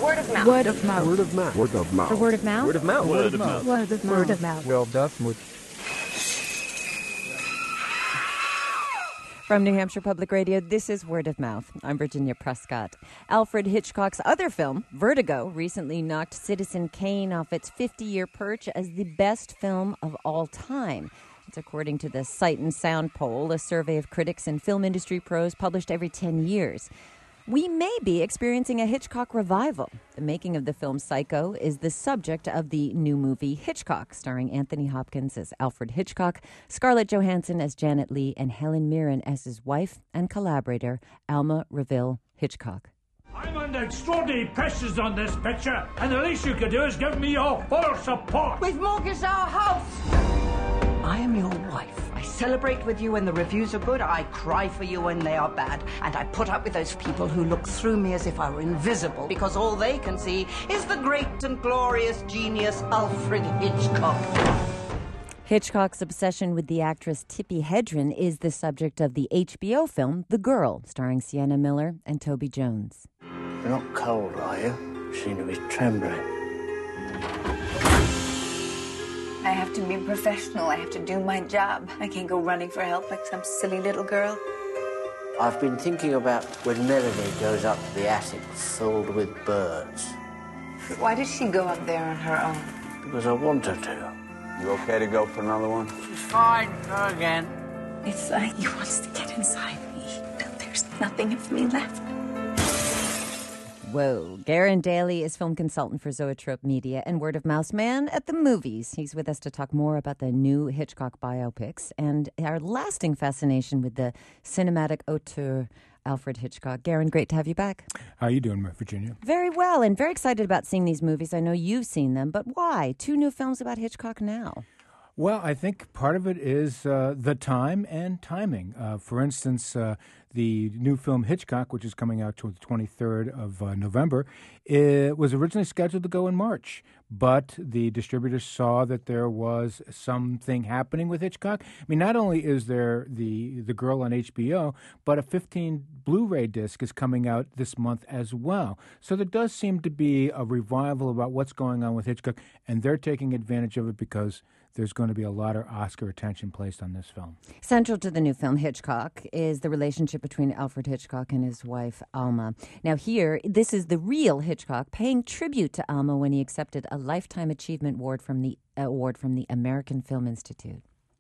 Word of mouth. Word of mouth. Word of mouth. Word of mouth. The word of mouth. Word of mouth. Word of mouth. Word of mouth. Word of mouth. Well, Dartmouth. From New Hampshire Public Radio, this is Word of Mouth. I'm Virginia Prescott. Alfred Hitchcock's other film, Vertigo, recently knocked Citizen Kane off its 50-year perch as the best film of all time. It's according to the Sight and Sound poll, a survey of critics and film industry pros published every 10 years. We may be experiencing a Hitchcock revival. The making of the film Psycho is the subject of the new movie Hitchcock, starring Anthony Hopkins as Alfred Hitchcock, Scarlett Johansson as Janet Leigh, and Helen Mirren as his wife and collaborator, Alma Reville Hitchcock. I'm under extraordinary pressures on this picture, and the least you could do is give me your full support. We've mortgaged our house. I am your wife. I celebrate with you when the reviews are good. I cry for you when they are bad. And I put up with those people who look through me as if I were invisible because all they can see is the great and glorious genius Alfred Hitchcock. Hitchcock's obsession with the actress Tippi Hedren is the subject of the HBO film The Girl, starring Sienna Miller and Toby Jones. You're not cold, are you? You seem to be trembling. I have to be professional. I have to do my job. I can't go running for help like some silly little girl. I've been thinking about when Melanie goes up to the attic filled with birds. Why does she go up there on her own? Because I want her to. You okay to go for another one? She's fine. Go again. It's like he wants to get inside me. But there's nothing of me left. Whoa. Garen Daly is film consultant for Zoetrope Media and Word of Mouth man at the movies. He's with us to talk more about the new Hitchcock biopics and our lasting fascination with the cinematic auteur Alfred Hitchcock. Garen, great to have you back. How are you doing, Virginia? Very well, and very excited about seeing these movies. I know you've seen them, but why? 2 new films about Hitchcock now. Well, I think part of it is the time and timing. For instance, the new film Hitchcock, which is coming out to the 23rd of November, it was originally scheduled to go in March, but the distributors saw that there was something happening with Hitchcock. I mean, not only is there the Girl on HBO, but a 15 Blu-ray disc is coming out this month as well. So there does seem to be a revival about what's going on with Hitchcock, and they're taking advantage of it because there's going to be a lot of Oscar attention placed on this film. Central to the new film Hitchcock is the relationship between Alfred Hitchcock and his wife, Alma. Now here, this is the real Hitchcock paying tribute to Alma when he accepted a Lifetime Achievement Award from the American Film Institute.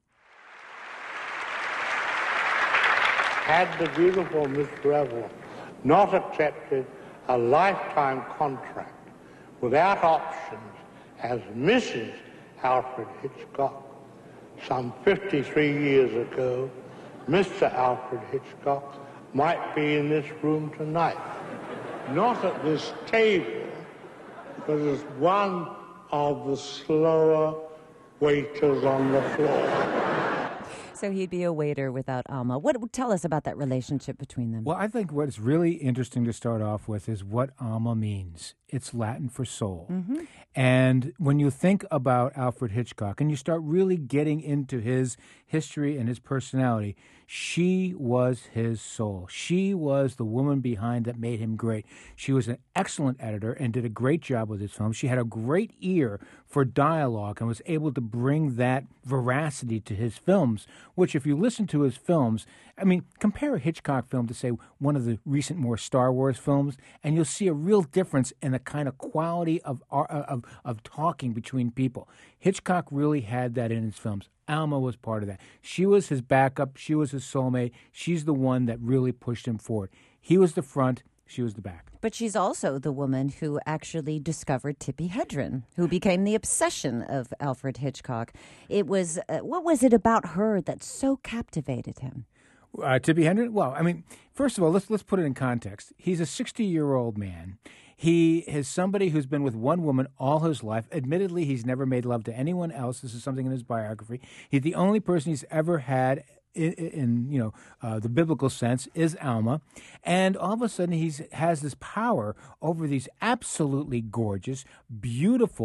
Had the beautiful Miss Revel not accepted a lifetime contract without options as Mrs. Alfred Hitchcock some 53 years ago, Mr. Alfred Hitchcock might be in this room tonight. Not at this table, but as one of the slower waiters on the floor. So he'd be a waiter without Alma. Tell us about that relationship between them. Well, I think what's really interesting to start off with is what Alma means. It's Latin for soul. Mm-hmm. And when you think about Alfred Hitchcock and you start really getting into his history and his personality, she was his soul. She was the woman behind that made him great. She was an excellent editor and did a great job with his film. She had a great ear for dialogue and was able to bring that veracity to his films, which if you listen to his films, I mean, compare a Hitchcock film to, say, one of the recent more Star Wars films, and you'll see a real difference in the kind of quality of talking between people. Hitchcock really had that in his films. Alma was part of that. She was his backup. She was his soulmate. She's the one that really pushed him forward. He was the front. She was the back. But she's also the woman who actually discovered Tippi Hedren, who became the obsession of Alfred Hitchcock. It was what was it about her that so captivated him? Tippi Hedren? Well, I mean, first of all, let's put it in context. He's a 60-year-old man. He is somebody who's been with one woman all his life. Admittedly, he's never made love to anyone else. This is something in his biography. He's the only person he's ever had in the biblical sense is Alma. And all of a sudden he has this power over these absolutely gorgeous, beautiful,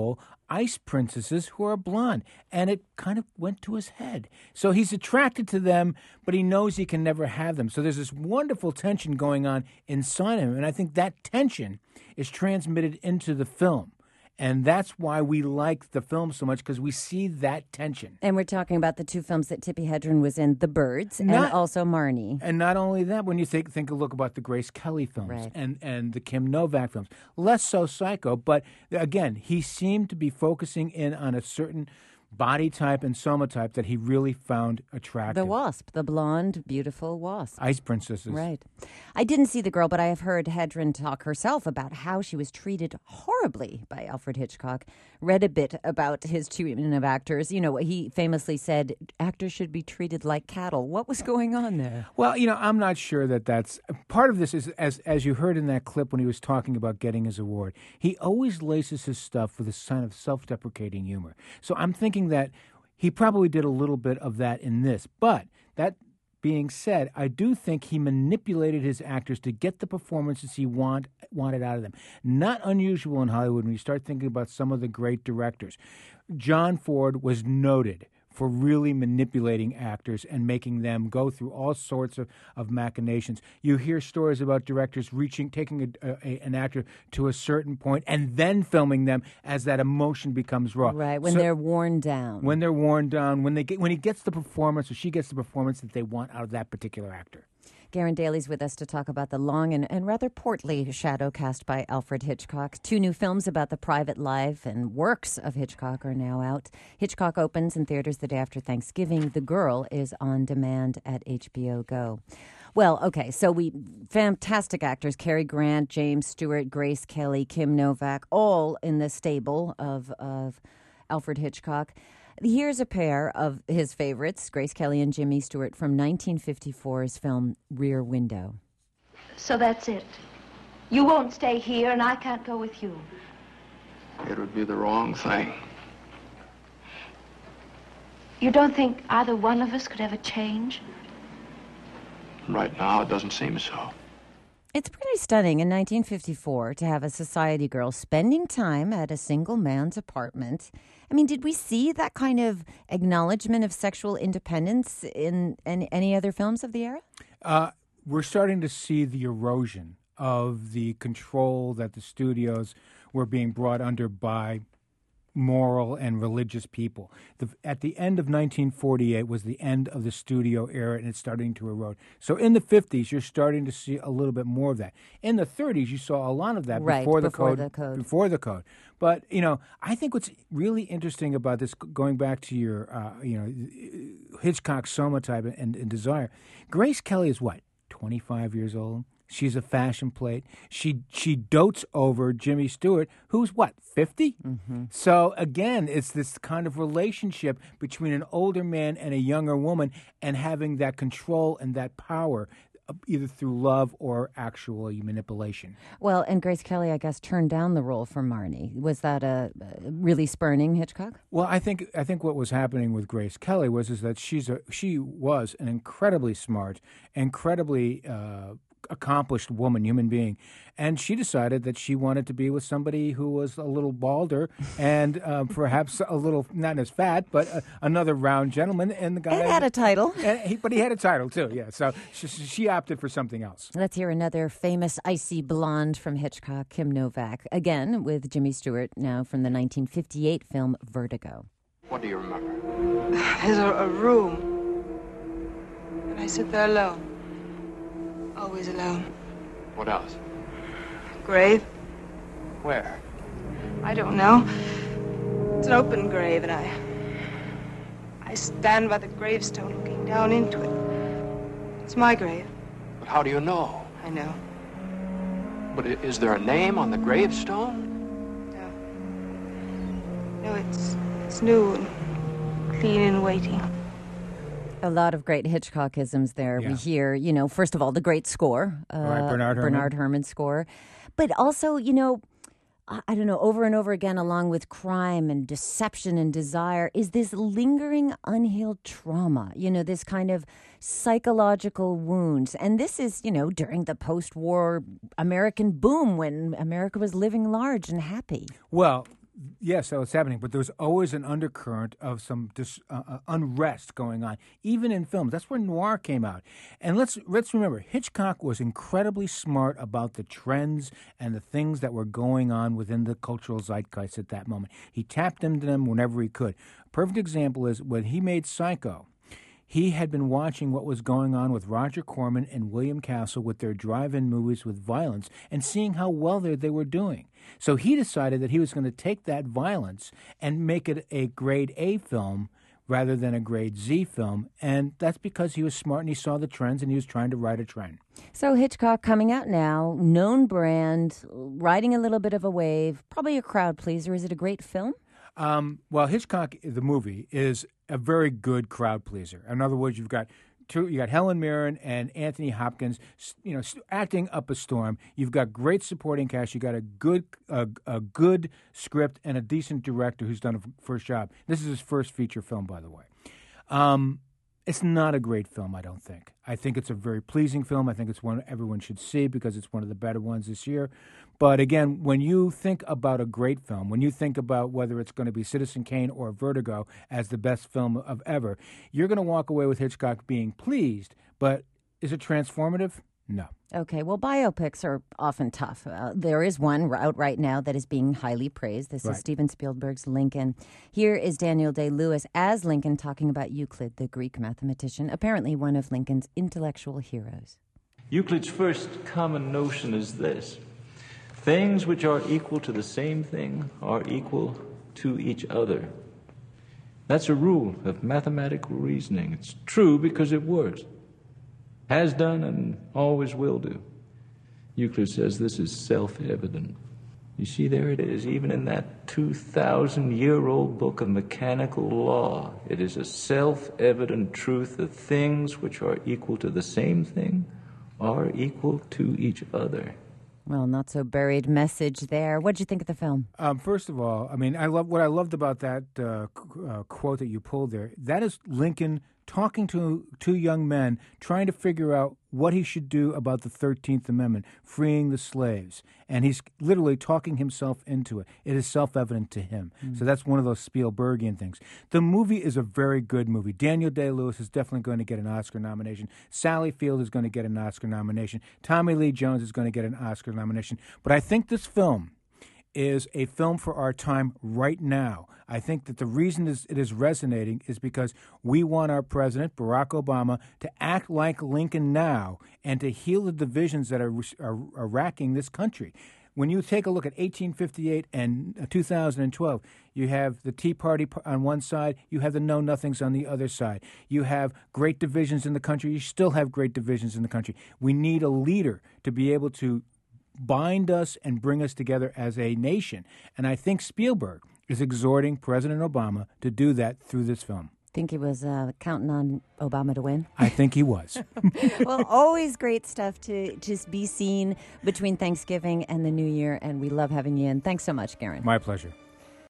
ice princesses who are blonde. And it kind of went to his head. So he's attracted to them, but he knows he can never have them. So there's this wonderful tension going on inside him. And I think that tension is transmitted into the film. And that's why we like the film so much, because we see that tension. And we're talking about the two films that Tippi Hedren was in, The Birds, and also Marnie. And not only that, when you think a look about the Grace Kelly films right. and the Kim Novak films, less so Psycho, but again, he seemed to be focusing in on a certain body type and soma type that he really found attractive. The wasp, the blonde, beautiful wasp. Ice princesses. Right. I didn't see the girl, but I have heard Hedren talk herself about how she was treated horribly by Alfred Hitchcock. Read a bit about his treatment of actors. You know, he famously said actors should be treated like cattle. What was going on there? Well, I'm not sure that's part of this is as you heard in that clip when he was talking about getting his award. He always laces his stuff with a kind of self-deprecating humor. So I'm thinking that he probably did a little bit of that in this. But that being said, I do think he manipulated his actors to get the performances he wanted out of them. Not unusual in Hollywood when you start thinking about some of the great directors. John Ford was noted for really manipulating actors and making them go through all sorts of machinations. You hear stories about directors taking an actor to a certain point and then filming them as that emotion becomes raw. Right, when they're worn down. When they're worn down, when he gets the performance or she gets the performance that they want out of that particular actor. Garen Daly's with us to talk about the long and rather portly shadow cast by Alfred Hitchcock. 2 new films about the private life and works of Hitchcock are now out. Hitchcock opens in theaters the day after Thanksgiving. The Girl is on demand at HBO Go. Well, okay, so fantastic actors, Cary Grant, James Stewart, Grace Kelly, Kim Novak, all in the stable of Alfred Hitchcock. Here's a pair of his favorites, Grace Kelly and Jimmy Stewart, from 1954's film Rear Window. So that's it. You won't stay here, and I can't go with you. It would be the wrong thing. You don't think either one of us could ever change? Right now, it doesn't seem so. It's pretty stunning in 1954 to have a society girl spending time at a single man's apartment. I mean, did we see that kind of acknowledgement of sexual independence in any other films of the era? We're starting to see the erosion of the control that the studios were being brought under by moral and religious people. At the end of 1948 was the end of the studio era, and it's starting to erode. So in the 50s, you're starting to see a little bit more of that. In the 30s, you saw a lot of that before the code. But, I think what's really interesting about this, going back to your, Hitchcock soma type and desire, Grace Kelly is what, 25 years old? She's a fashion plate. She dotes over Jimmy Stewart, who's what, 50? Mm-hmm. So again, it's this kind of relationship between an older man and a younger woman, and having that control and that power, either through love or actual manipulation. Well, and Grace Kelly, I guess, turned down the role for Marnie. Was that really spurning Hitchcock? Well, I think what was happening with Grace Kelly was that she was an incredibly smart, incredibly accomplished human being, and she decided that she wanted to be with somebody who was a little balder and perhaps a little not as fat, but another round gentleman. And the guy had a title, but he had a title too. Yeah, so she opted for something else. Let's hear another famous icy blonde from Hitchcock, Kim Novak, again with Jimmy Stewart, now from the 1958 film Vertigo. What do you remember? There's a room, and I sit there alone. Always alone. What else? Grave. Where? I don't know. It's an open grave, and I stand by the gravestone looking down into it. It's my grave. But how do you know? I know. But is there a name on the gravestone? No, it's new and clean and waiting. A lot of great Hitchcockisms there. Yeah. We hear, first of all, the great score, right, Bernard Herrmann's score. But also, I don't know, over and over again, along with crime and deception and desire, is this lingering unhealed trauma, this kind of psychological wounds. And this is, during the post-war American boom when America was living large and happy. Well, Yes, that was happening, but there was always an undercurrent of some unrest going on, even in films. That's where noir came out. And let's remember, Hitchcock was incredibly smart about the trends and the things that were going on within the cultural zeitgeist at that moment. He tapped into them whenever he could. A perfect example is when he made Psycho. He had been watching what was going on with Roger Corman and William Castle with their drive-in movies with violence and seeing how well they were doing. So he decided that he was going to take that violence and make it a grade A film rather than a grade Z film. And that's because he was smart and he saw the trends and he was trying to ride a trend. So Hitchcock coming out now, known brand, riding a little bit of a wave, probably a crowd pleaser. Is it a great film? Well, Hitchcock, the movie, is a very good crowd pleaser. In other words, you got Helen Mirren and Anthony Hopkins, acting up a storm. You've got great supporting cast. You got a good script and a decent director who's done a first job. This is his first feature film, by the way. It's not a great film, I don't think. I think it's a very pleasing film. I think it's one everyone should see because it's one of the better ones this year. But again, when you think about a great film, when you think about whether it's going to be Citizen Kane or Vertigo as the best film of ever, you're going to walk away with Hitchcock being pleased. But is it transformative? No. Okay, well, biopics are often tough. There is one out right now that is being highly praised. This is Steven Spielberg's Lincoln. Here is Daniel Day-Lewis as Lincoln talking about Euclid, the Greek mathematician, apparently one of Lincoln's intellectual heroes. Euclid's first common notion is this: things which are equal to the same thing are equal to each other. That's a rule of mathematical reasoning. It's true because it works. Has done and always will do. Euclid says this is self-evident. You see, there it is, even in that 2,000-year-old book of mechanical law. It is a self-evident truth that things which are equal to the same thing are equal to each other. Well, not so buried message there. What did you think of the film? First of all, I mean, what I loved about that quote that you pulled there. That is Lincoln talking to two young men, trying to figure out what he should do about the 13th Amendment, freeing the slaves. And he's literally talking himself into it. It is self-evident to him. So that's one of those Spielbergian things. The movie is a very good movie. Daniel Day-Lewis is definitely going to get an Oscar nomination. Sally Field is going to get an Oscar nomination. Tommy Lee Jones is going to get an Oscar nomination. But I think this film is a film for our time right now. I think that the reason it is resonating is because we want our president, Barack Obama, to act like Lincoln now and to heal the divisions that are racking this country. When you take a look at 1858 and 2012, you have the Tea Party on one side, you have the Know-Nothings on the other side. You have great divisions in the country, you still have great divisions in the country. We need a leader to be able to bind us and bring us together as a nation. And I think Spielberg is exhorting President Obama to do that through this film. Think he was counting on Obama to win? I think he was. Well, always great stuff to just be seen between Thanksgiving and the New Year, and we love having you in. Thanks so much, Garen. My pleasure.